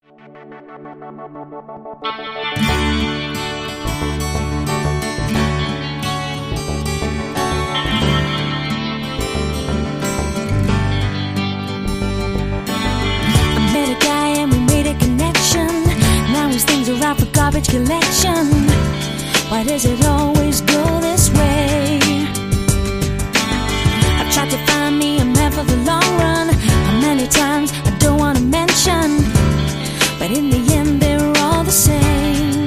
For garbage collection, why does it always go this way? I've tried to find me a man for the long run. How many times I don't want to mention, but in the end they're all the same.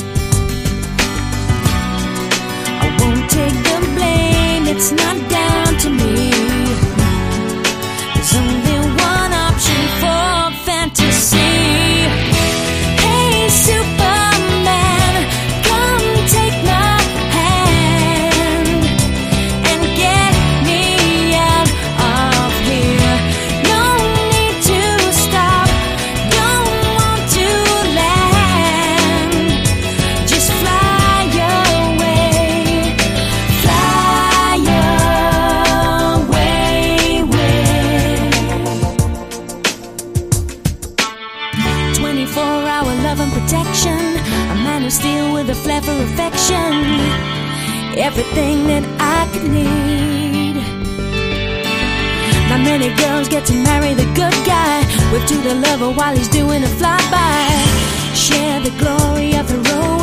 I won't take the blame, it's not down to me. There's only one option for fantasy. Steel with a flair for affection, everything that I could need. Not many girls get to marry the good guy, whip to the lover while he's doing a flyby, share the glory of the road.